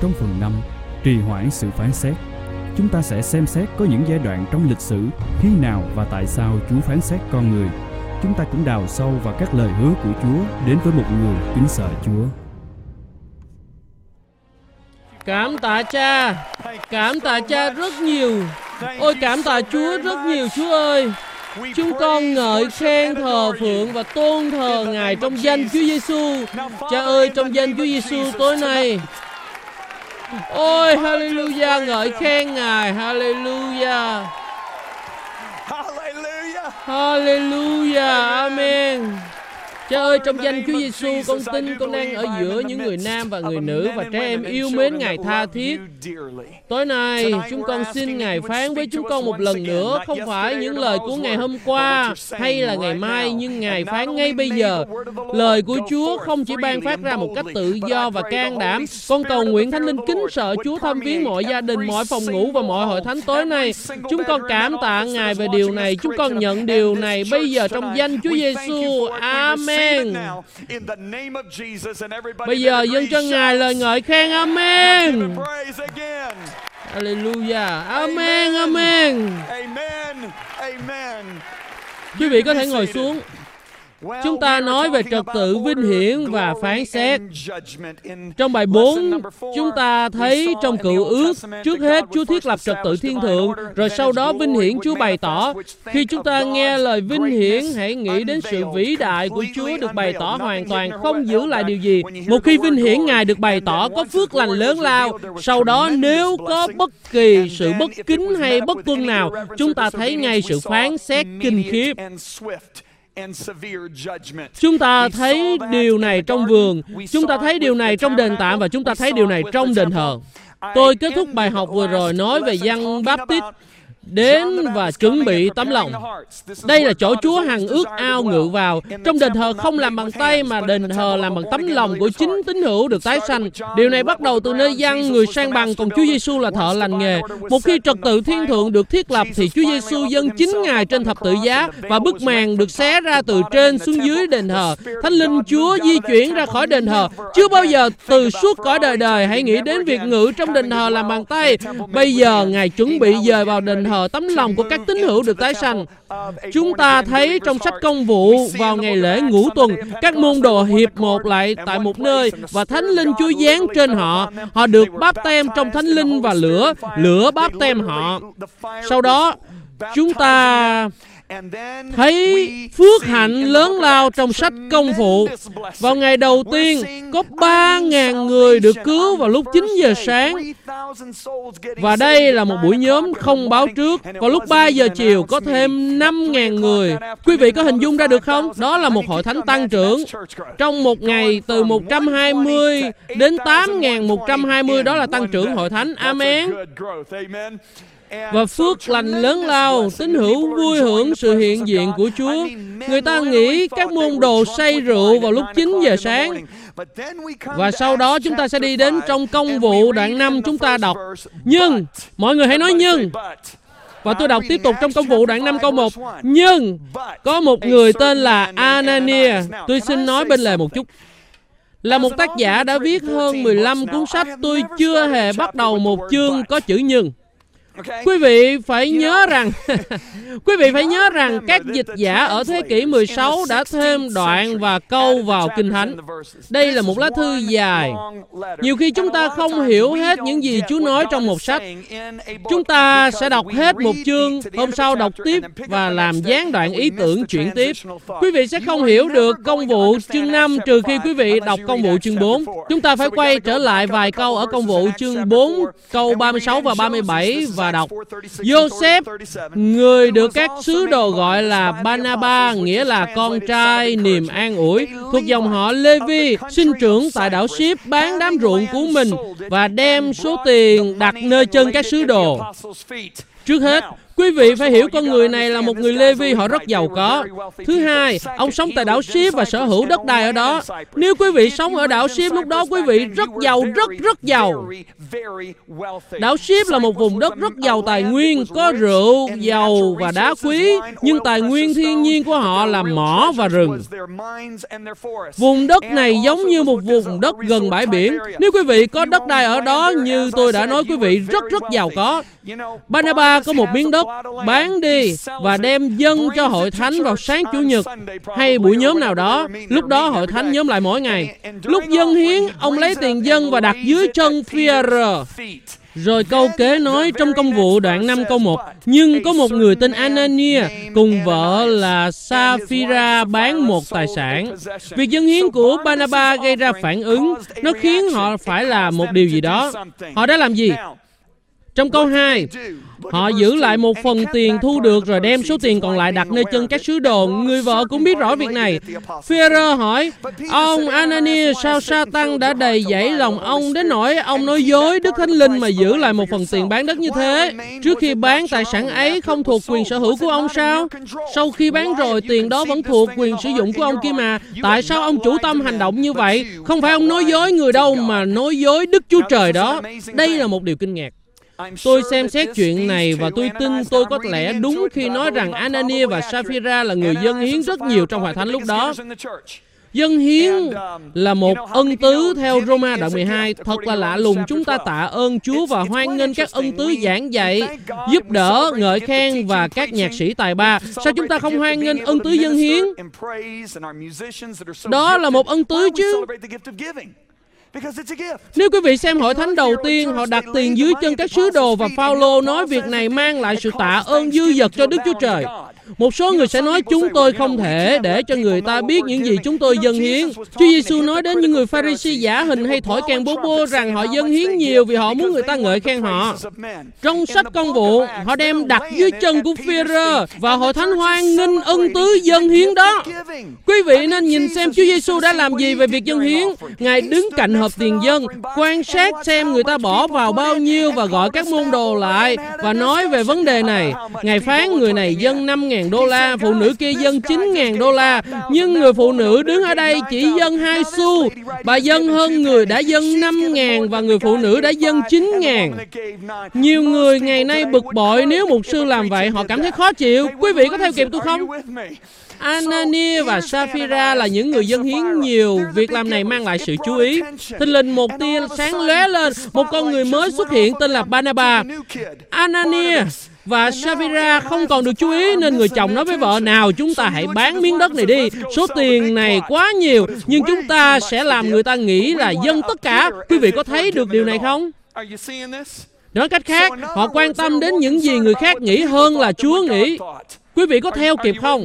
trong phần 5, trì hoãn sự phán xét. Chúng ta sẽ xem xét có những giai đoạn trong lịch sử khi nào và tại sao Chúa phán xét con người. Chúng ta cũng đào sâu vào các lời hứa của Chúa đến với một người kính sợ Chúa. Cảm tạ Cha rất nhiều. Ôi cảm tạ Chúa rất nhiều, Chúa ơi. Chúng con ngợi khen thờ phượng và tôn thờ Ngài trong danh Chúa Giêsu. Cha ơi, trong danh Chúa Giêsu tối nay, ôi hallelujah, ngợi khen Ngài, hallelujah, hallelujah, amen. Cha ơi, trong danh Chúa Giêsu, con tin con đang ở giữa những người nam và người nữ và trẻ em yêu mến Ngài tha thiết. Tối nay, chúng con xin Ngài phán với chúng con một lần nữa, không phải những lời của ngày hôm qua hay là ngày mai, nhưng Ngài phán ngay bây giờ. Lời của Chúa không chỉ ban phát ra một cách tự do và can đảm. Con cầu nguyện Thánh Linh kính sợ Chúa thăm viếng mọi gia đình, mọi phòng ngủ và mọi hội thánh tối nay. Chúng con cảm tạ Ngài về điều này. Chúng con nhận điều này bây giờ trong danh Chúa Giêsu. Amen. Bây giờ dâng cho Ngài lời ngợi khen. Amen. Hallelujah. Amen. Amen. Quý vị có thể ngồi xuống. Chúng ta nói về trật tự vinh hiển và phán xét. Trong bài 4, chúng ta thấy trong Cựu Ước, trước hết Chúa thiết lập trật tự thiên thượng, rồi sau đó vinh hiển Chúa bày tỏ. Khi chúng ta nghe lời vinh hiển, hãy nghĩ đến sự vĩ đại của Chúa được bày tỏ hoàn toàn, không giữ lại điều gì. Một khi vinh hiển Ngài được bày tỏ, có phước lành lớn lao. Sau đó, nếu có bất kỳ sự bất kính hay bất tuân nào, chúng ta thấy ngay sự phán xét kinh khiếp. Chúng ta thấy điều này trong vườn, chúng ta thấy điều này trong đền tạm và chúng ta thấy điều này trong đền thờ. Tôi kết thúc bài học vừa rồi nói về Giăng Báp-tít đến và chuẩn bị tấm lòng. Đây là chỗ Chúa hằng ước ao ngự vào. Trong đền thờ không làm bằng tay mà đền thờ làm bằng tấm lòng của chính tín hữu được tái sanh. Điều này bắt đầu từ nơi Giăng người sang bằng, còn Chúa Giêsu là thợ lành nghề. Một khi trật tự thiên thượng được thiết lập thì Chúa Giêsu dâng chính Ngài trên thập tự giá và bức màn được xé ra từ trên xuống dưới đền thờ. Thánh Linh Chúa di chuyển ra khỏi đền thờ. Chưa bao giờ từ suốt cõi đời đời hãy nghĩ đến việc ngự trong đền thờ làm bằng tay. Bây giờ Ngài chuẩn bị dời vào đền thờ tấm lòng của các tín hữu được tái sanh. Chúng ta thấy trong sách Công vụ vào ngày lễ Ngũ Tuần, các môn đồ hiệp một lại tại một nơi và Thánh Linh Chúa giáng trên họ. Họ được báp tem trong Thánh Linh và lửa báp tem họ. Sau đó, chúng ta thấy phước hạnh lớn lao trong sách Công vụ. Vào ngày đầu tiên, có 3.000 người được cứu vào lúc 9 giờ sáng. Và đây là một buổi nhóm không báo trước. Vào lúc 3 giờ chiều có thêm 5.000 người. Quý vị có hình dung ra được không? Đó là một hội thánh tăng trưởng. Trong một ngày từ 120 đến 8.120, đó là tăng trưởng hội thánh. Amen. Và phước lành lớn lao, tín hữu vui hưởng sự hiện diện của Chúa. Người ta nghĩ các môn đồ say rượu vào lúc 9 giờ sáng. Và sau đó chúng ta sẽ đi đến trong Công vụ đoạn 5, chúng ta đọc. Nhưng, mọi người hãy nói nhưng. Và tôi đọc tiếp tục trong Công vụ đoạn 5 câu 1. Nhưng, có một người tên là Anania. Tôi xin nói bên lề một chút. Là một tác giả đã viết hơn 15 cuốn sách, tôi chưa hề bắt đầu một chương có chữ nhưng. Quý vị phải nhớ rằng các dịch giả ở thế kỷ 16 đã thêm đoạn và câu vào Kinh Thánh. Đây là một lá thư dài. Nhiều khi chúng ta không hiểu hết những gì Chúa nói trong một sách. Chúng ta sẽ đọc hết một chương, hôm sau đọc tiếp và làm gián đoạn ý tưởng chuyển tiếp. Quý vị sẽ không hiểu được Công vụ chương 5 trừ khi quý vị đọc Công vụ chương 4. Chúng ta phải quay trở lại vài câu ở Công vụ chương 4, câu 36 và 37 và đọc. Joseph, người được các sứ đồ gọi là Barnabas, nghĩa là con trai niềm an ủi, thuộc dòng họ Lê-vi, sinh trưởng tại đảo Ship, bán đám ruộng của mình và đem số tiền đặt nơi chân các sứ đồ. Trước hết, Quý vị phải hiểu con người này là một người Lê-vi, họ rất giàu có. Thứ hai, ông sống tại đảo Ship và sở hữu đất đai ở đó. Nếu quý vị sống ở đảo Ship, lúc đó quý vị rất giàu, rất giàu. Đảo Ship là một vùng đất rất giàu tài nguyên, có rượu, dầu và đá quý, nhưng tài nguyên thiên nhiên của họ là mỏ và rừng. Vùng đất này giống như một vùng đất gần bãi biển. Nếu quý vị có đất đai ở đó, như tôi đã nói, quý vị rất giàu có. Barnaba có một miếng đất, bán đi và đem dâng cho hội thánh vào sáng Chủ nhật hay buổi nhóm nào đó. Lúc đó hội thánh nhóm lại mỗi ngày. Lúc dâng hiến, ông lấy tiền dâng và đặt dưới chân Phi-e-rơ. Rồi câu kế nói trong Công vụ đoạn 5 câu 1, nhưng có một người tên Anania cùng vợ là Sa-phi-ra bán một tài sản. Việc dâng hiến của Barnaba gây ra phản ứng, nó khiến họ phải làm một điều gì đó. Họ đã làm gì? Trong câu 2, họ giữ lại một phần tiền thu được rồi đem số tiền còn lại đặt nơi chân các sứ đồ. Người vợ cũng biết rõ việc này. Phi-e-rơ hỏi, ông Anania, sao Sa-tan đã đầy dẫy lòng ông đến nỗi ông nói dối Đức Thánh Linh mà giữ lại một phần tiền bán đất như thế? Trước khi bán, tài sản ấy không thuộc quyền sở hữu của ông sao? Sau khi bán rồi, tiền đó vẫn thuộc quyền sử dụng của ông kia mà. Tại sao ông chủ tâm hành động như vậy? Không phải ông nói dối người đâu, mà nói dối Đức Chúa Trời đó. Đây là một điều kinh ngạc. Tôi xem xét chuyện này và tôi tin tôi có lẽ đúng khi nói rằng Anania và Sa-phi-ra là người dâng hiến rất nhiều trong hội thánh lúc đó. Dâng hiến là một ân tứ theo Roma đoạn 12. Thật là lạ lùng, chúng ta tạ ơn Chúa và hoan nghênh các ân tứ giảng dạy, giúp đỡ, ngợi khen và các nhạc sĩ tài ba. Sao chúng ta không hoan nghênh ân tứ dâng hiến? Đó là một ân tứ chứ. Nếu quý vị xem hội thánh đầu tiên, họ đặt tiền dưới chân các sứ đồ và Phao-lô nói việc này mang lại sự tạ ơn dư dật cho Đức Chúa Trời. Một số người sẽ nói chúng tôi không thể để cho người ta biết những gì chúng tôi dâng hiến. Chúa Giêsu nói đến những người Pha-ri-si giả hình hay thổi kèn bô bô rằng họ dâng hiến nhiều vì họ muốn người ta ngợi khen họ. Trong sách Công vụ, họ đem đặt dưới chân của Phi-e-rơ và hội thánh hoan nghênh ân tứ dâng hiến đó. Quý vị nên nhìn xem Chúa Giêsu đã làm gì về việc dâng hiến. Ngài đứng cạnh hộp tiền dâng, quan sát xem người ta bỏ vào bao nhiêu và gọi các môn đồ lại và nói về vấn đề này. Ngài phán người này dâng $5,000, phụ nữ kia dâng $9,000, nhưng người phụ nữ đứng ở đây chỉ dâng 2 xu. Bà dâng hơn người đã dâng 5.000 và người phụ nữ đã dâng 9.000. Nhiều người ngày nay bực bội nếu mục sư làm vậy, họ cảm thấy khó chịu. Quý vị có theo kịp tôi không? Anania và Sa-phi-ra là những người dâng hiến nhiều. Việc làm này mang lại sự chú ý. Thình lình một tia sáng lóe lên, một con người mới xuất hiện tên là Barnaba. Anania và Sa-phi-ra không còn được chú ý nên người chồng nói với vợ, nào chúng ta hãy bán miếng đất này đi. Số tiền này quá nhiều, nhưng chúng ta sẽ làm người ta nghĩ là dâng tất cả. Quý vị có thấy được điều này không? Nói cách khác, họ quan tâm đến những gì người khác nghĩ hơn là Chúa nghĩ. Quý vị có theo kịp không?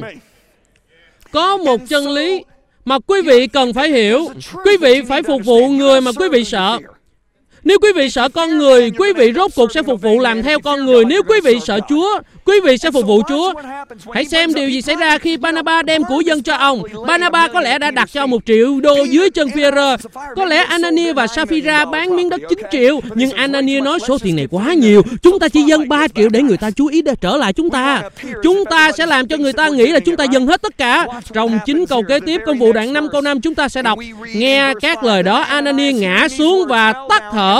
Có một chân lý mà quý vị cần phải hiểu. Quý vị phải phục vụ người mà quý vị sợ. Nếu quý vị sợ con người, quý vị rốt cuộc sẽ phục vụ làm theo con người. Nếu quý vị sợ Chúa, quý vị sẽ phục vụ Chúa. Hãy xem điều gì xảy ra khi Barnaba đem của dâng cho ông. Barnaba có lẽ đã đặt cho $1 triệu dưới chân Phi-e-rơ. Có lẽ Anania và Sa-phi-ra bán miếng đất 9 triệu, nhưng Anania nói số tiền này quá nhiều. Chúng ta chỉ dâng 3 triệu để người ta chú ý để trở lại chúng ta. Chúng ta sẽ làm cho người ta nghĩ là chúng ta dâng hết tất cả. Trong 9 câu kế tiếp, Công vụ đoạn 5 câu 5 chúng ta sẽ đọc. Nghe các lời đó, Anania ngã xuống và tắt thở.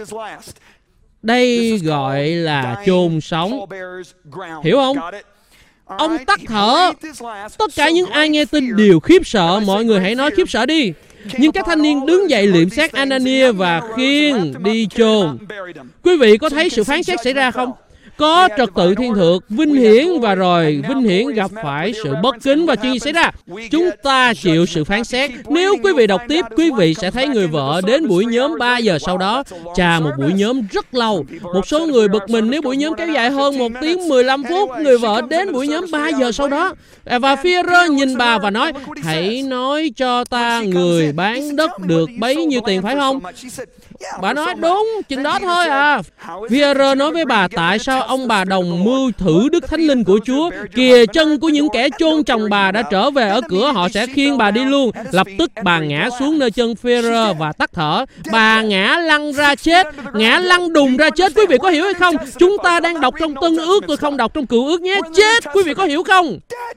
Đây gọi là chôn sống. Hiểu không? Ông tắt thở. Tất cả những ai nghe tin đều khiếp sợ. Mọi người hãy nói khiếp sợ đi. Nhưng các thanh niên đứng dậy liệm xác Anania và khiêng đi chôn. Quý vị có thấy sự phán xét xảy ra không? Có trật tự thiên thượng, vinh hiển, và rồi vinh hiển gặp phải sự bất kính, và chuyện gì xảy ra? Chúng ta chịu sự phán xét. Nếu quý vị đọc tiếp, quý vị sẽ thấy người vợ đến buổi nhóm 3 giờ sau đó. Chà, một buổi nhóm rất lâu. Một số người bực mình nếu buổi nhóm kéo dài hơn 1 tiếng 15 phút. Người vợ đến buổi nhóm 3 giờ sau đó. Và Phi-e-rơ nhìn bà và nói, hãy nói cho ta người bán đất được bấy nhiêu tiền phải không? Bà nói, đúng, chừng đó thôi à. Phi-e-rơ nói với bà, tại sao sao ông bà đồng mưu thử Đức Thánh Linh của Chúa. Kìa, chân của những kẻ chôn chồng bà đã trở về ở cửa, họ sẽ khiêng bà đi luôn. Lập tức bà ngã xuống nơi chân Phêrô và tắt thở. Bà ngã lăn ra chết, ngã lăn đùng ra chết. Quý vị có hiểu hay không? Chúng ta đang đọc trong Tân Ước, tôi không đọc trong Cựu Ước nhé. Chết, quý vị có hiểu không?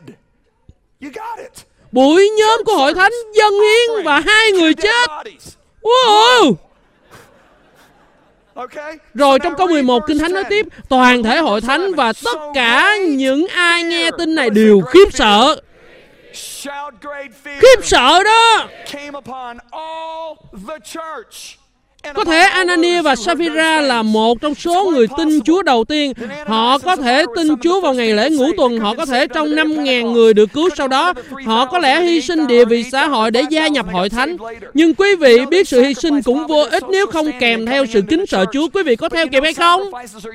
Buổi nhóm của hội thánh dâng hiến và 2 người chết. Wow! Rồi trong câu 11 Kinh Thánh nói tiếp, toàn thể hội thánh và tất cả những ai nghe tin này đều khiếp sợ. Khiếp sợ đó. Có thể Anania và Sapphira là một trong số người tin Chúa đầu tiên. Họ có thể tin Chúa vào ngày lễ ngũ tuần. Họ có thể trong 5.000 người được cứu sau đó. Họ có lẽ hy sinh địa vị xã hội để gia nhập hội thánh. Nhưng quý vị biết sự hy sinh cũng vô ích nếu không kèm theo sự kính sợ Chúa. Quý vị có theo kịp hay không?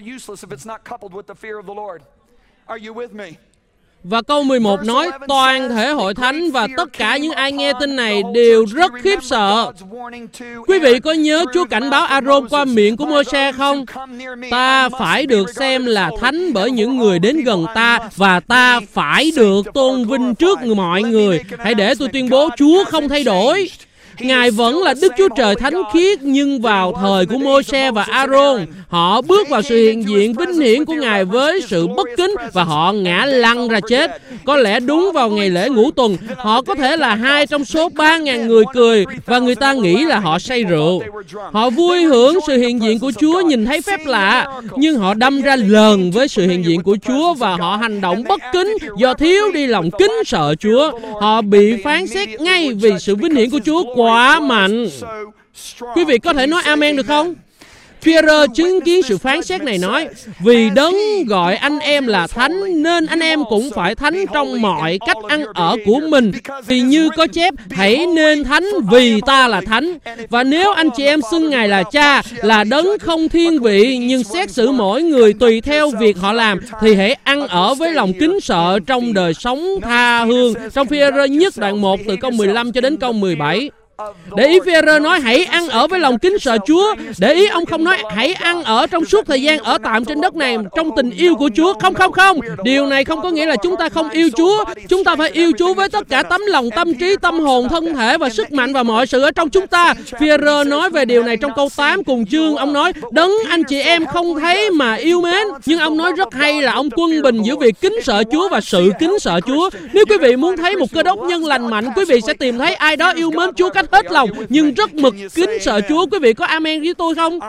Và câu 11 nói, toàn thể hội thánh và tất cả những ai nghe tin này đều rất khiếp sợ. Quý vị có nhớ Chúa cảnh báo A-rôn qua miệng của Môi-se không? Ta phải được xem là thánh bởi những người đến gần ta, và ta phải được tôn vinh trước mọi người. Hãy để tôi tuyên bố, Chúa không thay đổi. Ngài vẫn là Đức Chúa Trời thánh khiết, nhưng vào thời của Môi-se và A-rôn, họ bước vào sự hiện diện vinh hiển của Ngài với sự bất kính và họ ngã lăn ra chết. Có lẽ đúng vào ngày lễ ngũ tuần, họ có thể là 2 trong số 3.000 người cười và người ta nghĩ là họ say rượu. Họ vui hưởng sự hiện diện của Chúa, nhìn thấy phép lạ, nhưng họ đâm ra lờn với sự hiện diện của Chúa và họ hành động bất kính do thiếu đi lòng kính sợ Chúa. Họ bị phán xét ngay vì sự vinh hiển của Chúa quá mạnh. Quý vị có thể nói amen được không? Phi-e-rơ chứng kiến sự phán xét này nói, vì Đấng gọi anh em là thánh nên anh em cũng phải thánh trong mọi cách ăn ở của mình. Vì như có chép, hãy nên thánh vì ta là thánh. Và nếu anh chị em xưng Ngài là Cha, là Đấng không thiên vị, nhưng xét xử mỗi người tùy theo việc họ làm, thì hãy ăn ở với lòng kính sợ trong đời sống tha hương. Trong Phi-e-rơ nhất đoạn 1 từ câu 15 cho đến câu 17. Để ý Phi-e-rơ nói hãy ăn ở với lòng kính sợ Chúa. Để ý ông không nói hãy ăn ở trong suốt thời gian ở tạm trên đất này trong tình yêu của Chúa. Không. Điều này không có nghĩa là chúng ta không yêu Chúa. Chúng ta phải yêu Chúa với tất cả tấm lòng, tâm trí, tâm hồn, thân thể và sức mạnh và mọi sự ở trong chúng ta. Phi-e-rơ nói về điều này trong câu 8 cùng chương. Ông nói Đấng anh chị em không thấy mà yêu mến. Nhưng ông nói rất hay là ông quân bình giữa việc kính sợ Chúa và sự kính sợ Chúa. Nếu quý vị muốn thấy một cơ đốc nhân lành mạnh, quý vị sẽ tìm thấy ai đó yêu mến Chúa cách hết lòng nhưng rất mực kính sợ Chúa. Quý vị có amen với tôi không?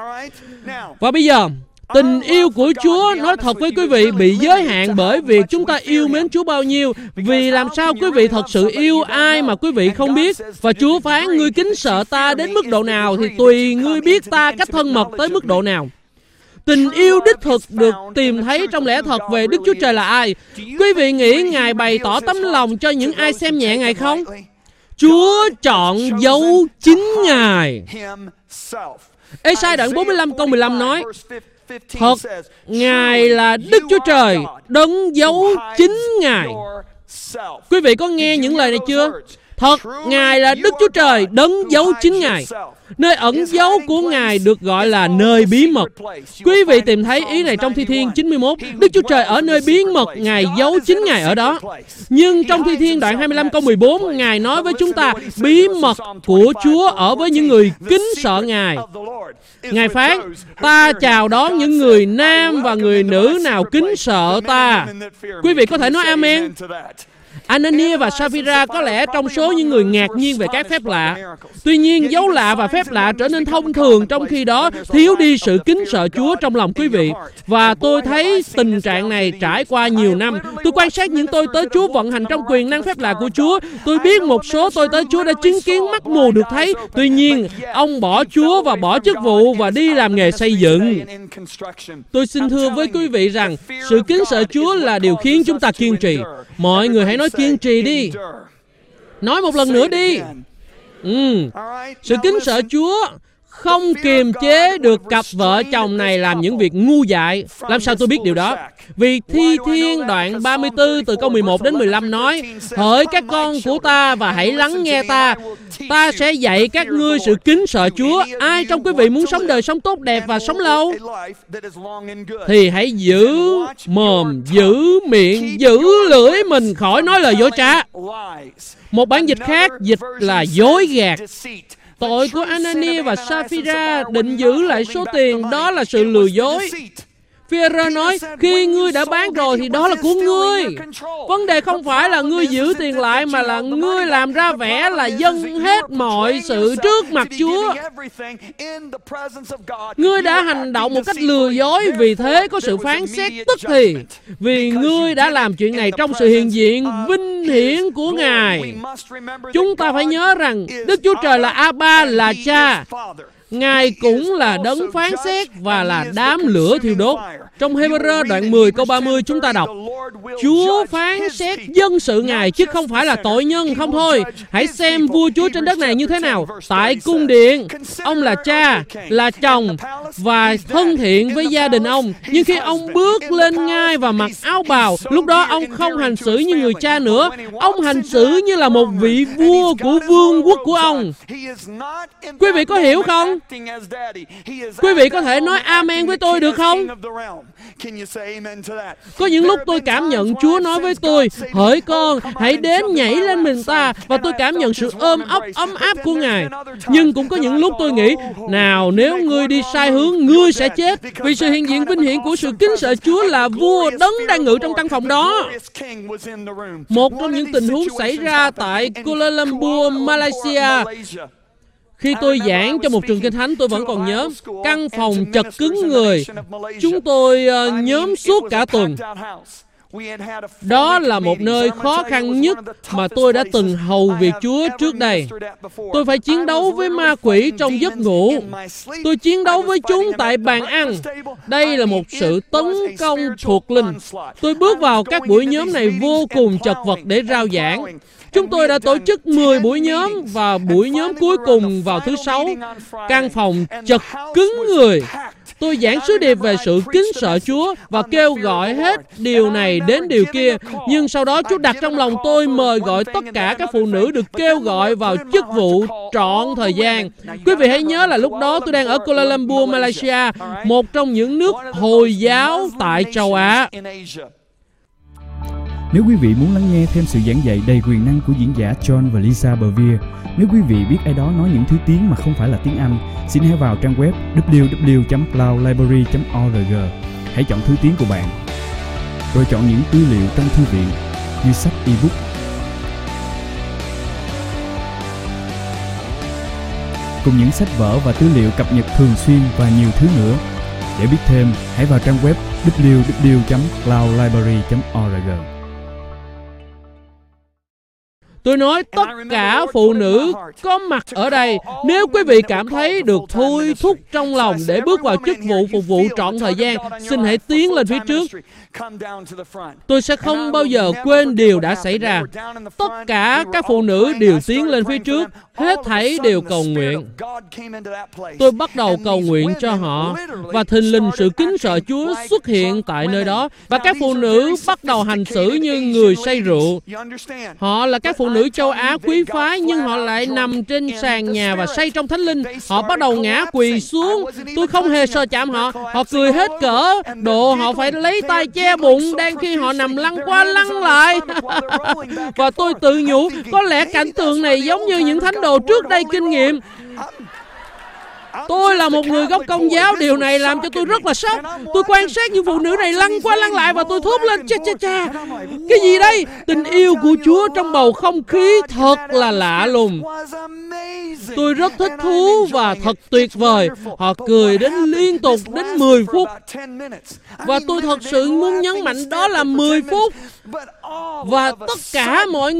Và bây giờ tình yêu của Chúa, nói thật với quý vị, bị giới hạn bởi việc chúng ta yêu mến Chúa bao nhiêu. Vì làm sao quý vị thật sự yêu ai mà quý vị không biết? Và Chúa phán, ngươi kính sợ ta đến mức độ nào thì tùy ngươi biết ta cách thân mật tới mức độ nào. Tình yêu đích thực được tìm thấy trong lẽ thật về Đức Chúa Trời là ai? Quý vị nghĩ Ngài bày tỏ tấm lòng cho những ai xem nhẹ Ngài không? Chúa chọn dấu chính Ngài. Ê-sai đoạn 45 câu 15 nói, thật, Ngài là Đức Chúa Trời, đấng giấu chính Ngài. Quý vị có nghe những lời này chưa? Thật, Ngài là Đức Chúa Trời, đấng giấu chính Ngài. Nơi ẩn giấu của Ngài được gọi là nơi bí mật. Quý vị tìm thấy ý này trong Thi Thiên 91. Đức Chúa Trời ở nơi bí mật, Ngài giấu chính Ngài ở đó. Nhưng trong Thi Thiên đoạn 25 câu 14, Ngài nói với chúng ta, bí mật của Chúa ở với những người kính sợ Ngài. Ngài phán, ta chào đón những người nam và người nữ nào kính sợ ta. Quý vị có thể nói amen. Anania và Sapphira có lẽ trong số những người ngạc nhiên về các phép lạ. Tuy nhiên, dấu lạ và phép lạ trở nên thông thường, trong khi đó thiếu đi sự kính sợ Chúa trong lòng quý vị. Và tôi thấy tình trạng này trải qua nhiều năm. Tôi quan sát những tôi tớ Chúa vận hành trong quyền năng phép lạ của Chúa. Tôi biết một số tôi tớ Chúa đã chứng kiến mắt mù được thấy. Tuy nhiên, ông bỏ Chúa và bỏ chức vụ và đi làm nghề xây dựng. Tôi xin thưa với quý vị rằng, sự kính sợ Chúa là điều khiến chúng ta kiên trì. Mọi người hãy nói kiên trì đi. Nói một lần nữa đi. Sự kính sợ Chúa không kiềm chế được cặp vợ chồng này làm những việc ngu dại. Làm sao tôi biết điều đó? Vì Thi Thiên đoạn 34 từ câu 11 đến 15 nói, hỡi các con của ta và hãy lắng nghe ta, Ta sẽ dạy các ngươi sự kính sợ Chúa. Ai trong quý vị muốn sống đời sống tốt đẹp và sống lâu, thì hãy giữ mồm, giữ miệng, giữ lưỡi mình khỏi nói lời dối trá. Một bản dịch khác dịch là dối gạt. Tội của Anania và Sapphira định giữ lại số tiền, đó là sự lừa dối. Phi-e-rơ nói, khi ngươi đã bán rồi thì đó là của ngươi. Vấn đề không phải là ngươi giữ tiền lại, mà là ngươi làm ra vẻ là dâng hết mọi sự trước mặt Chúa. Ngươi đã hành động một cách lừa dối, vì thế có sự phán xét tức thì. Vì ngươi đã làm chuyện này trong sự hiện diện vinh hiển của Ngài. Chúng ta phải nhớ rằng Đức Chúa Trời là Abba, là Cha. Ngài cũng là đấng phán xét và là đám lửa thiêu đốt. Trong Hê-bơ-rơ đoạn 10 câu 30 chúng ta đọc, Chúa phán xét dân sự Ngài chứ không phải là tội nhân không thôi. Hãy xem vua Chúa trên đất này như thế nào. Tại cung điện, ông là cha, là chồng và thân thiện với gia đình ông. Nhưng khi ông bước lên ngai và mặc áo bào, lúc đó ông không hành xử như người cha nữa. Ông hành xử như là một vị vua của vương quốc của ông. Quý vị có hiểu không? Quý vị có thể nói amen với tôi được không? Có những lúc tôi cảm nhận Chúa nói với tôi, hỡi con, hãy đến nhảy lên mình ta, và tôi cảm nhận sự ôm ấp ấm áp của Ngài. Nhưng cũng có những lúc tôi nghĩ, nào nếu ngươi đi sai hướng, ngươi sẽ chết, vì sự hiện diện vinh hiển của sự kính sợ Chúa là vua đấng đang ngự trong căn phòng đó. Một trong những tình huống xảy ra tại Kuala Lumpur, Malaysia, khi tôi giảng cho một trường kinh thánh, tôi vẫn còn nhớ, căn phòng chật cứng người. Chúng tôi nhóm suốt cả tuần. Đó là một nơi khó khăn nhất mà tôi đã từng hầu việc Chúa trước đây. Tôi phải chiến đấu với ma quỷ trong giấc ngủ. Tôi chiến đấu với chúng tại bàn ăn. Đây là một sự tấn công thuộc linh. Tôi bước vào các buổi nhóm này vô cùng chật vật để rao giảng. Chúng tôi đã tổ chức 10 buổi nhóm và buổi nhóm cuối cùng vào thứ Sáu. Căn phòng chật cứng người. Tôi giảng sứ điệp về sự kính sợ Chúa và kêu gọi hết điều này đến điều kia. Nhưng sau đó Chúa đặt trong lòng tôi mời gọi tất cả các phụ nữ được kêu gọi vào chức vụ trọn thời gian. Quý vị hãy nhớ là lúc đó tôi đang ở Kuala Lumpur, Malaysia, một trong những nước Hồi giáo tại châu Á. Nếu quý vị muốn lắng nghe thêm sự giảng dạy đầy quyền năng của diễn giả John và Lisa Bevere, nếu quý vị biết ai đó nói những thứ tiếng mà không phải là tiếng Anh, xin hãy vào trang web www.cloudlibrary.org. Hãy chọn thứ tiếng của bạn, rồi chọn những tư liệu trong thư viện như sách ebook, cùng những sách vở và tư liệu cập nhật thường xuyên và nhiều thứ nữa. Để biết thêm, hãy vào trang web www.cloudlibrary.org. Tôi nói tất cả phụ nữ có mặt ở đây, nếu quý vị cảm thấy được thôi thúc trong lòng để bước vào chức vụ phục vụ trọn thời gian, xin hãy tiến lên phía trước. Tôi sẽ không bao giờ quên điều đã xảy ra. Tất cả các phụ nữ đều tiến lên phía trước, hết thảy đều cầu nguyện. Tôi bắt đầu cầu nguyện cho họ, và thình lình sự kính sợ Chúa xuất hiện tại nơi đó, và các phụ nữ bắt đầu hành xử như người say rượu. Họ là các phụ nữ châu Á quý phái, nhưng họ lại nằm trên sàn nhà và say trong thánh linh. Họ bắt đầu ngã quỳ xuống. Tôi không hề sờ chạm họ. Họ cười hết cỡ, độ họ phải lấy tay che bụng đang khi họ nằm lăn qua lăn lại. Và tôi tự nhủ, có lẽ cảnh tượng này giống như những thánh đồ trước đây kinh nghiệm. Tôi là một người gốc Công giáo, điều này làm cho tôi rất là sốc. Tôi quan sát những phụ nữ này lăn qua lăn lại và tôi thốt lên, cha, cái gì đây? Tình yêu của Chúa trong bầu không khí thật là lạ lùng. Tôi rất thích thú và thật tuyệt vời. Họ cười đến liên tục đến 10 phút. Và tôi thật sự muốn nhấn mạnh đó là 10 phút. Và tất cả mọi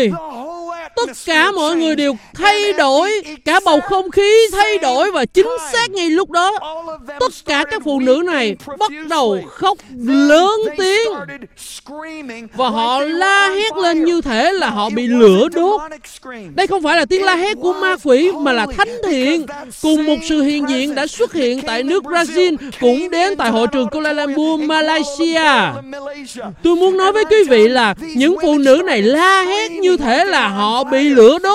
người đều thay đổi, cả bầu không khí thay đổi, và chính xác ngay lúc đó, tất cả các phụ nữ này bắt đầu khóc lớn tiếng, và họ la hét lên như thể là họ bị lửa đốt. Đây không phải là tiếng la hét của ma quỷ, mà là thánh thiện. Cùng một sự hiện diện đã xuất hiện tại nước Brazil, cũng đến tại hội trường Kuala Lumpur, Malaysia. Tôi muốn nói với quý vị là những phụ nữ này la hét như thể là họ bị lửa đốt.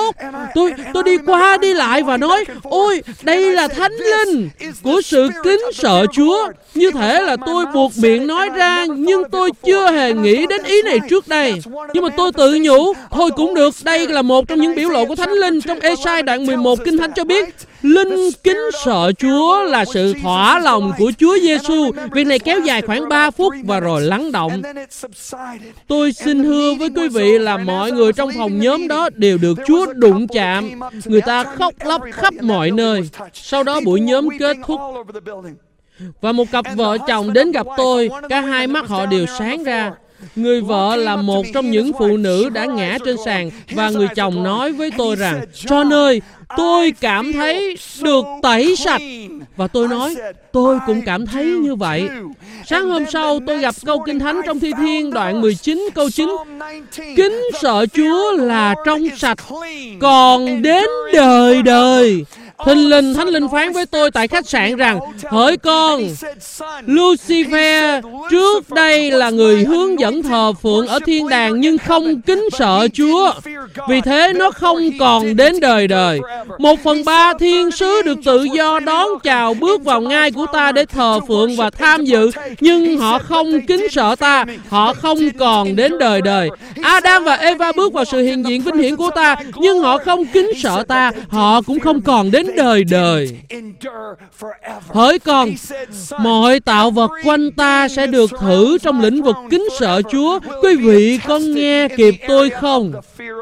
Tôi đi qua đi lại và nói, ôi, đây là thánh linh của sự kính sợ Chúa. Như thể là tôi buộc miệng nói ra, nhưng tôi chưa hề nghĩ đến ý này trước đây. Nhưng mà tôi tự nhủ, thôi cũng được, đây là một trong những biểu lộ của thánh linh. Trong Ê-sai đoạn 11, Kinh Thánh cho biết, linh kính sợ Chúa là sự thỏa lòng của Chúa Giêsu. Việc này kéo dài khoảng 3 phút và rồi lắng động. Tôi xin hứa với quý vị là mọi người trong phòng nhóm đó đều được Chúa đụng chạm. Người ta khóc lóc khắp mọi nơi. Sau đó buổi nhóm kết thúc và một cặp vợ chồng đến gặp tôi. Cả hai mắt họ đều sáng ra. Người vợ là một trong những phụ nữ đã ngã trên sàn và người chồng nói với tôi rằng, John ơi, tôi cảm thấy được tẩy sạch. Và tôi nói, tôi cũng cảm thấy như vậy. Sáng hôm sau, tôi gặp câu Kinh Thánh trong Thi Thiên đoạn 19 câu 9. Kính sợ Chúa là trong sạch, còn đến đời đời. Thình lình Thánh Linh phán với tôi tại khách sạn rằng, hỡi con, Lucifer trước đây là người hướng dẫn thờ phượng ở thiên đàng nhưng không kính sợ Chúa. Vì thế nó không còn đến đời đời. 1/3 thiên sứ được tự do đón chào bước vào ngai của ta để thờ phượng và tham dự, nhưng họ không kính sợ ta. Họ không còn đến đời đời. Adam và Eva bước vào sự hiện diện vinh hiển của ta, nhưng họ không kính sợ ta. Họ cũng không còn đến đời đời. Hỡi con, mọi tạo vật quanh ta sẽ được thử trong lĩnh vực kính sợ Chúa. Quý vị có nghe kịp tôi không?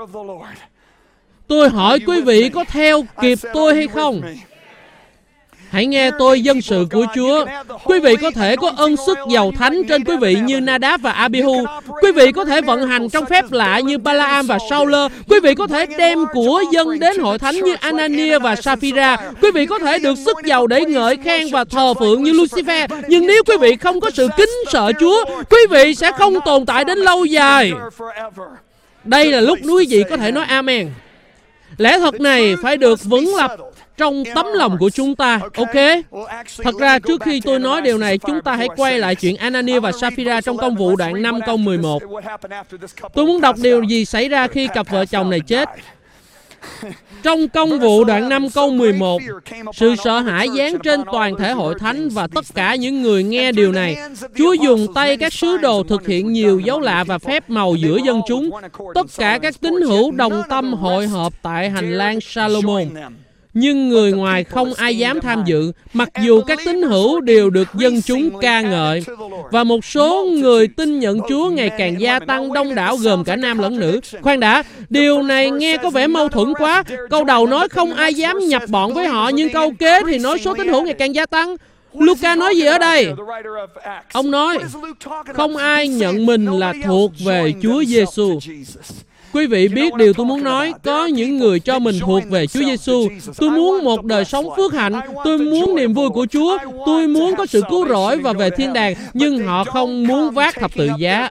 Tôi hỏi quý vị có theo kịp tôi hay không? Hãy nghe tôi dân sự của Chúa. Quý vị có thể có ân sức dầu thánh trên quý vị như Nadab và Abihu. Quý vị có thể vận hành trong phép lạ như Balaam và Sauler. Quý vị có thể đem của dân đến hội thánh như Anania và Sapphira. Quý vị có thể được sức dầu để ngợi khen và thờ phượng như Lucifer. Nhưng nếu quý vị không có sự kính sợ Chúa, quý vị sẽ không tồn tại đến lâu dài. Đây là lúc quý vị có thể nói amen. Lẽ thật này phải được vững lập trong tấm lòng của chúng ta, ok? Thật ra trước khi tôi nói điều này, chúng ta hãy quay lại chuyện Anania và Sapphira trong Công vụ đoạn 5 câu 11. Tôi muốn đọc điều gì xảy ra khi cặp vợ chồng này chết. Trong Công vụ đoạn 5 câu 11, sự sợ hãi giáng trên toàn thể hội thánh và tất cả những người nghe điều này. Chúa dùng tay các sứ đồ thực hiện nhiều dấu lạ và phép màu giữa dân chúng. Tất cả các tín hữu đồng tâm hội họp tại hành lang Salomon. Nhưng người ngoài không ai dám tham dự, mặc dù các tín hữu đều được dân chúng ca ngợi. Và một số người tin nhận Chúa ngày càng gia tăng đông đảo gồm cả nam lẫn nữ. Khoan đã, điều này nghe có vẻ mâu thuẫn quá. Câu đầu nói không ai dám nhập bọn với họ, nhưng câu kế thì nói số tín hữu ngày càng gia tăng. Luca nói gì ở đây? Ông nói, không ai nhận mình là thuộc về Chúa Giêsu. Quý vị biết điều tôi muốn nói, có những người cho mình thuộc về Chúa Giêsu. Tôi muốn một đời sống phước hạnh, tôi muốn niềm vui của Chúa, tôi muốn có sự cứu rỗi và về thiên đàng, nhưng họ không muốn vác thập tự giá.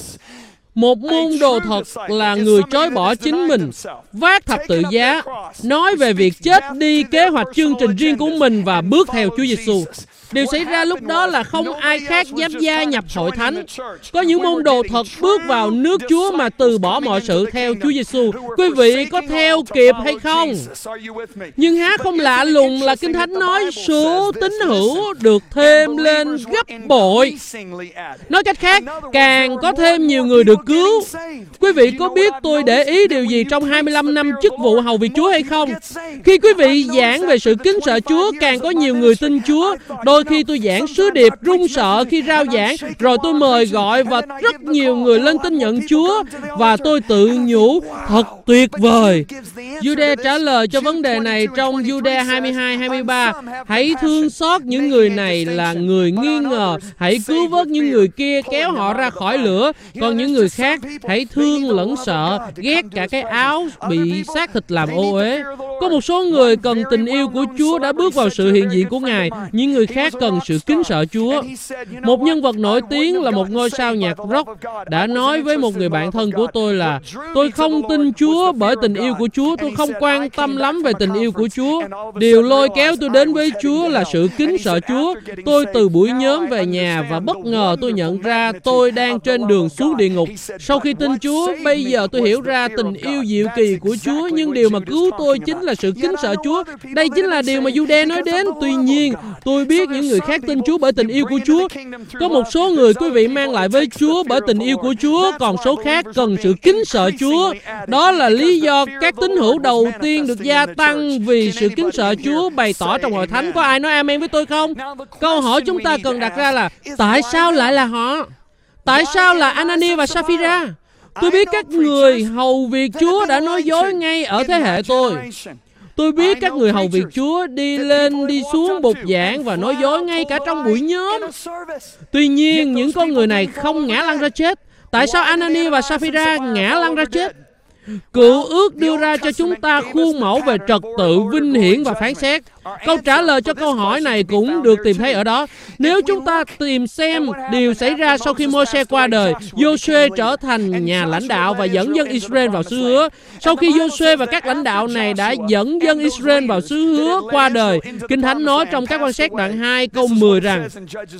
Một môn đồ thật là người chối bỏ chính mình, vác thập tự giá, nói về việc chết đi kế hoạch chương trình riêng của mình và bước theo Chúa Giêsu. Điều xảy ra lúc đó là không ai khác dám gia nhập hội thánh. Có những môn đồ thật bước vào nước Chúa mà từ bỏ mọi sự theo Chúa Giêsu. Quý vị có theo kịp hay không? Nhưng há không lạ lùng là Kinh Thánh nói số tín hữu được thêm lên gấp bội. Nói cách khác, càng có thêm nhiều người được cứu. Quý vị có biết tôi để ý điều gì trong 25 năm chức vụ hầu việc Chúa hay không? Khi quý vị giảng về sự kính sợ Chúa, càng có nhiều người tin Chúa. Đôi khi tôi giảng sứ điệp run sợ khi rao giảng, rồi tôi mời gọi và rất nhiều người lên tin nhận Chúa, và tôi tự nhủ thật tuyệt vời. Jude trả lời cho vấn đề này trong Jude 22-23. Hãy thương xót những người này là người nghi ngờ, hãy cứu vớt những người kia, kéo họ ra khỏi lửa. Còn những người khác, hãy thương lẫn sợ, ghét cả cái áo bị xác thịt làm ô uế. Có một số người cần tình yêu của Chúa đã bước vào sự hiện diện của Ngài, những người khác khác cần sự kính sợ Chúa. Một nhân vật nổi tiếng là một ngôi sao nhạc rock đã nói với một người bạn thân của tôi là tôi không tin Chúa bởi tình yêu của Chúa, tôi không quan tâm lắm về tình yêu của Chúa. Điều lôi kéo tôi đến với Chúa là sự kính sợ Chúa. Tôi từ buổi nhóm về nhà và bất ngờ tôi nhận ra tôi đang trên đường xuống địa ngục. Sau khi tin Chúa, bây giờ tôi hiểu ra tình yêu diệu kỳ của Chúa, nhưng điều mà cứu tôi chính là sự kính sợ Chúa. Đây chính là điều mà Jude nói đến. Tuy nhiên, tôi biết những người khác tin Chúa bởi tình yêu của Chúa. Có một số người quý vị mang lại với Chúa bởi tình yêu của Chúa, còn số khác cần sự kính sợ Chúa. Đó là lý do các tín hữu đầu tiên được gia tăng vì sự kính sợ Chúa bày tỏ trong hội thánh. Có ai nói amen với tôi không? Câu hỏi chúng ta cần đặt ra là tại sao lại là họ? Tại sao là Anania và Sapphira? Tôi biết các người hầu việc Chúa đã nói dối ngay ở thế hệ tôi. Tôi biết các người hầu việc Chúa đi lên đi xuống bục giảng và nói dối ngay cả trong buổi nhóm. Tuy nhiên, những con người này không ngã lăn ra chết. Tại sao Anania và Sapphira ngã lăn ra chết? Cựu ước đưa ra cho chúng ta khuôn mẫu về trật tự, vinh hiển và phán xét. Câu trả lời cho câu hỏi này cũng được tìm thấy ở đó. Nếu chúng ta tìm xem điều xảy ra sau khi Môi-se qua đời, Giô-suê trở thành nhà lãnh đạo và dẫn dân Israel vào xứ hứa. Sau khi Giô-suê và các lãnh đạo này đã dẫn dân Israel vào xứ hứa qua đời, Kinh Thánh nói trong các quan sát đoạn 2 câu 10 rằng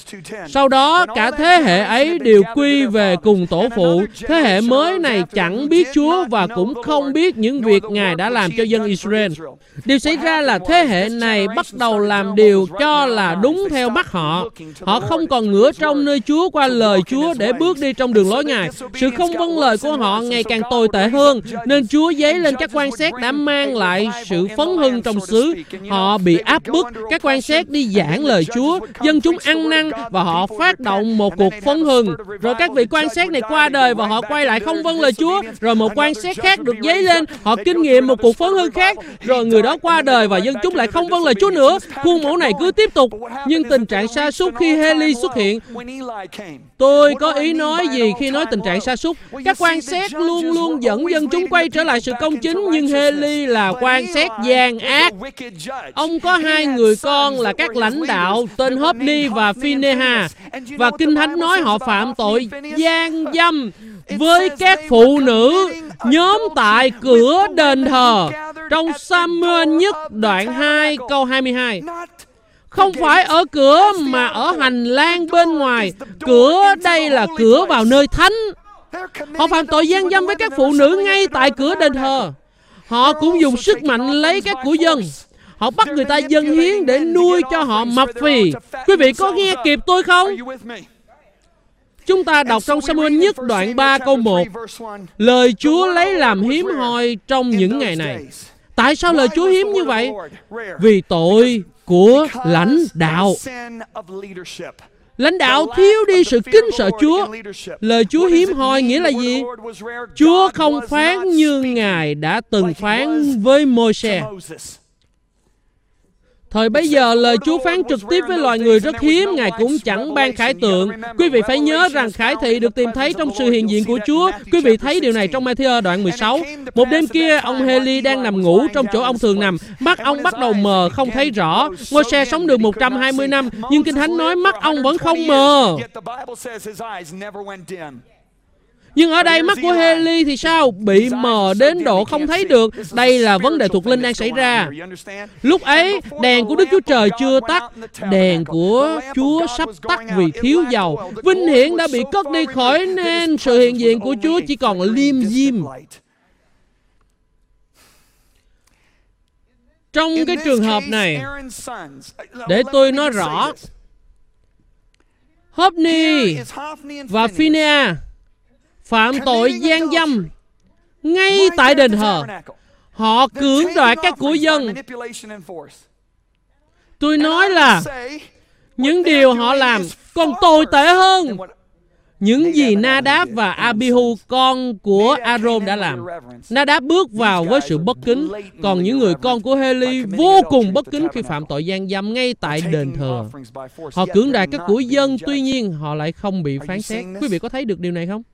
sau đó cả thế hệ ấy đều quy về cùng tổ phụ. Thế hệ mới này chẳng biết Chúa và cũng không biết những việc Ngài đã làm cho dân Israel. Điều xảy ra là thế hệ này bắt đầu làm điều cho là đúng theo mắt họ. Họ không còn ngửa trông nơi Chúa qua lời Chúa để bước đi trong đường lối Ngài. Sự không vâng lời của họ ngày càng tồi tệ hơn, nên Chúa giấy lên các quan xét đã mang lại sự phấn hưng trong xứ. Họ bị áp bức, các quan xét đi giảng lời Chúa, dân chúng ăn năn và họ phát động một cuộc phấn hưng. Rồi các vị quan xét này qua đời và họ quay lại không vâng lời Chúa. Rồi một quan xét khác được giấy lên, họ kinh nghiệm một cuộc phấn hưng khác. Rồi người đó qua đời và dân chúng lại không vâng lời Chúa nữa. Khuôn mẫu này cứ tiếp tục. Nhưng tình trạng sa sút khi Hê-li xuất hiện. Tôi có ý nói gì khi nói tình trạng sa sút? Các quan xét luôn luôn dẫn dân chúng quay trở lại sự công chính, nhưng Hê-li là quan xét gian ác. Ông có 2 người con là các lãnh đạo tên Hôp-ni và Phi-nê-ha, và Kinh Thánh nói họ phạm tội gian dâm với các phụ nữ nhóm tại cửa đền thờ trong Sa-muên nhất đoạn 2 câu 22. Không phải ở cửa mà ở hành lang bên ngoài. Cửa đây là cửa vào nơi thánh. Họ phạm tội gian dâm với các phụ nữ ngay tại cửa đền thờ. Họ cũng dùng sức mạnh lấy các của dân. Họ bắt người ta dâng hiến để nuôi cho họ mập phì. Quý vị có nghe kịp tôi không? Chúng ta đọc trong Sa-muên nhất đoạn 3 câu 1. Lời Chúa lấy làm hiếm hoi trong những ngày này. Tại sao lời Chúa hiếm như vậy? Vì tội của lãnh đạo. Lãnh đạo thiếu đi sự kính sợ Chúa. Lời Chúa hiếm hoi nghĩa là gì? Chúa không phán như Ngài đã từng phán với Môi-se. Thời bấy giờ, lời Chúa phán trực tiếp với loài người rất hiếm, Ngài cũng chẳng ban khải tượng. Quý vị phải nhớ rằng khải thị được tìm thấy trong sự hiện diện của Chúa. Quý vị thấy điều này trong Ma-thi-ơ đoạn 16. Một đêm kia, ông Hê-li đang nằm ngủ trong chỗ ông thường nằm. Mắt ông bắt đầu mờ, không thấy rõ. Môi-se sống được 120 năm, nhưng Kinh Thánh nói mắt ông vẫn không mờ. Nhưng ở đây mắt của Hê-li thì sao? Bị mờ đến độ không thấy được. Đây là vấn đề thuộc linh đang xảy ra. Lúc ấy, đèn của Đức Chúa Trời chưa tắt. Đèn của Chúa sắp tắt vì thiếu dầu. Vinh hiển đã bị cất đi khỏi nên sự hiện diện của Chúa chỉ còn liêm diêm. Trong cái trường hợp này, để tôi nói rõ, Hôp-ni và Phi-nê-ha phạm tội gian dâm ngay tại đền thờ. Họ cưỡng đoạt các của dân. Tôi nói là những điều họ làm còn tồi tệ hơn những gì Na-đáp và A-bi-hu con của A-rôn đã làm. Na-đáp bước vào với sự bất kính, còn những người con của Hê-li vô cùng bất kính khi phạm tội gian dâm ngay tại đền thờ. Họ cưỡng đoạt các của dân, tuy nhiên họ lại không bị phán xét. Quý vị có thấy được điều này không?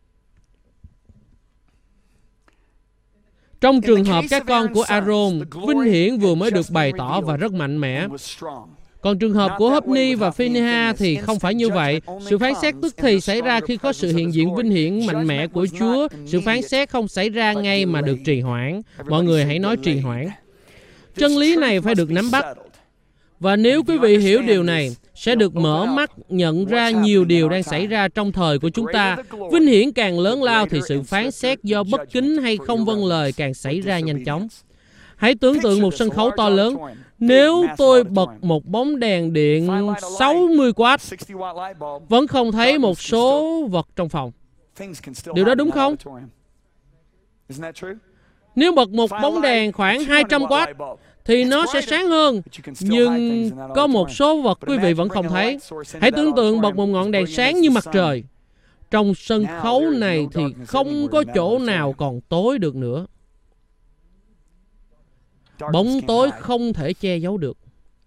Trong trường hợp các con của A-rôn, vinh hiển vừa mới được bày tỏ và rất mạnh mẽ. Còn trường hợp của Hophni và Phinehas thì không phải như vậy. Sự phán xét tức thì xảy ra khi có sự hiện diện vinh hiển mạnh mẽ của Chúa. Sự phán xét không xảy ra ngay mà được trì hoãn. Mọi người hãy nói trì hoãn. Chân lý này phải được nắm bắt. Và nếu quý vị hiểu điều này, sẽ được mở mắt nhận ra nhiều điều đang xảy ra trong thời của chúng ta. Vinh hiển càng lớn lao thì sự phán xét do bất kính hay không vâng lời càng xảy ra nhanh chóng. Hãy tưởng tượng một sân khấu to lớn. Nếu tôi bật một bóng đèn điện 60W, vẫn không thấy một số vật trong phòng. Điều đó đúng không? Nếu bật một bóng đèn khoảng 200W, thì nó sẽ sáng hơn, nhưng có một số vật quý vị vẫn không thấy. Hãy tưởng tượng bật một ngọn đèn sáng như mặt trời. Trong sân khấu này thì không có chỗ nào còn tối được nữa. Bóng tối không thể che giấu được.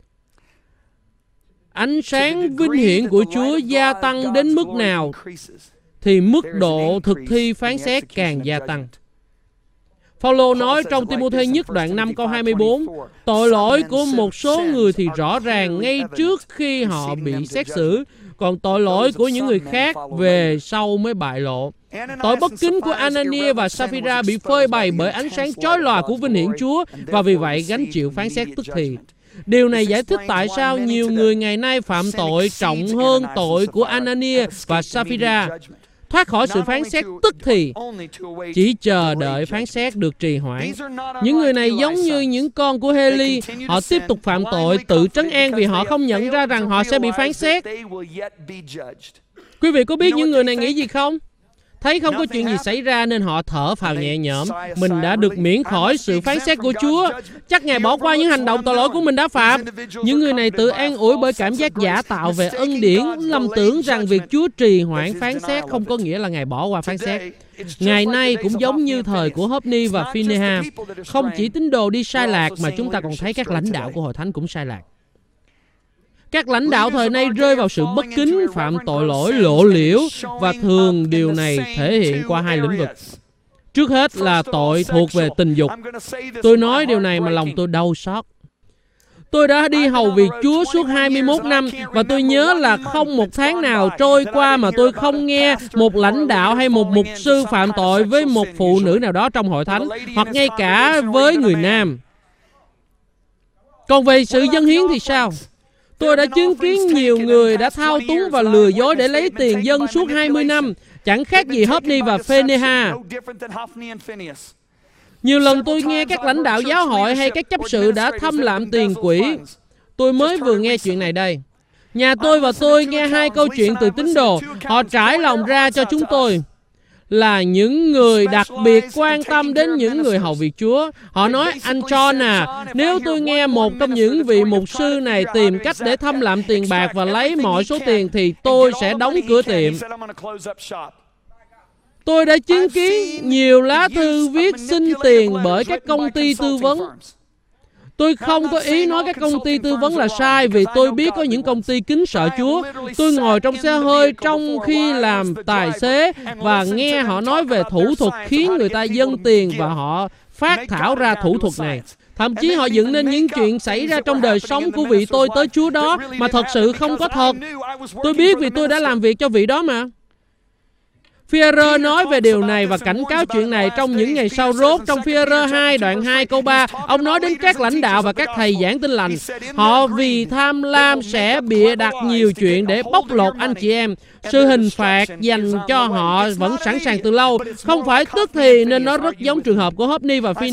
Ánh sáng vinh hiển của Chúa gia tăng đến mức nào, thì mức độ thực thi phán xét càng gia tăng. Phaolô nói trong Ti-mô-thê nhất đoạn 5 câu 24, tội lỗi của một số người thì rõ ràng ngay trước khi họ bị xét xử, còn tội lỗi của những người khác về sau mới bại lộ. Tội bất kính của Anania và Sapphira bị phơi bày bởi ánh sáng chói lòa của vinh hiển Chúa, và vì vậy gánh chịu phán xét tức thì. Điều này giải thích tại sao nhiều người ngày nay phạm tội trọng hơn tội của Anania và Sapphira, thoát khỏi sự phán xét tức thì, chỉ chờ đợi phán xét được trì hoãn. Những người này giống như những con của Hê-li, họ tiếp tục phạm tội, tự trấn an vì họ không nhận ra rằng họ sẽ bị phán xét. Quý vị có biết những người này nghĩ gì không? Thấy không có chuyện gì xảy ra nên họ thở phào nhẹ nhõm. Mình đã được miễn khỏi sự phán xét của Chúa. Chắc Ngài bỏ qua những hành động tội lỗi của mình đã phạm. Những người này tự an ủi bởi cảm giác giả tạo về ân điển, lầm tưởng rằng việc Chúa trì hoãn phán xét không có nghĩa là Ngài bỏ qua phán xét. Ngày nay cũng giống như thời của Hophni và Phinehas. Không chỉ tín đồ đi sai lạc mà chúng ta còn thấy các lãnh đạo của hội thánh cũng sai lạc. Các lãnh đạo thời nay rơi vào sự bất kính, phạm tội lỗi lộ liễu, và thường điều này thể hiện qua hai lĩnh vực. Trước hết là tội thuộc về tình dục. Tôi nói điều này mà lòng tôi đau xót. Tôi đã đi hầu việc Chúa suốt 21 năm, và tôi nhớ là không một tháng nào trôi qua mà tôi không nghe một lãnh đạo hay một mục sư phạm tội với một phụ nữ nào đó trong hội thánh, hoặc ngay cả với người nam. Còn về sự dâng hiến thì sao? Tôi đã chứng kiến nhiều người đã thao túng và lừa dối để lấy tiền dân suốt 20 năm, chẳng khác gì Hophni và Phinehas. Nhiều lần tôi nghe các lãnh đạo giáo hội hay các chấp sự đã thâm lạm tiền quỹ. Tôi mới vừa nghe chuyện này đây. Nhà tôi và tôi nghe hai câu chuyện từ tín đồ. Họ trải lòng ra cho chúng tôi là những người đặc biệt quan tâm đến những người hầu việc Chúa. Họ nói, anh John à, nếu tôi nghe một trong những vị mục sư này tìm cách để thâm lạm tiền bạc và lấy mọi số tiền thì tôi sẽ đóng cửa tiệm. Tôi đã chứng kiến nhiều lá thư viết xin tiền bởi các công ty tư vấn. Tôi không có ý nói các công ty tư vấn là sai, vì tôi biết có những công ty kính sợ Chúa. Tôi ngồi trong xe hơi trong khi làm tài xế và nghe họ nói về thủ thuật khiến người ta dâng tiền, và họ phát thảo ra thủ thuật này. Thậm chí họ dựng nên những chuyện xảy ra trong đời sống của vị tôi tới Chúa đó mà thật sự không có thật. Tôi biết vì tôi đã làm việc cho vị đó mà. Phi-e-rơ nói về điều này và cảnh cáo chuyện này trong những ngày sau rốt. Trong Phi-e-rơ 2 đoạn 2 câu 3, ông nói đến các lãnh đạo và các thầy giảng tin lành. Họ vì tham lam sẽ bịa đặt nhiều chuyện để bóc lột anh chị em. Sự hình phạt dành cho họ vẫn sẵn sàng từ lâu. Không phải tức thì, nên nó rất giống trường hợp của Hophni và Phinehas.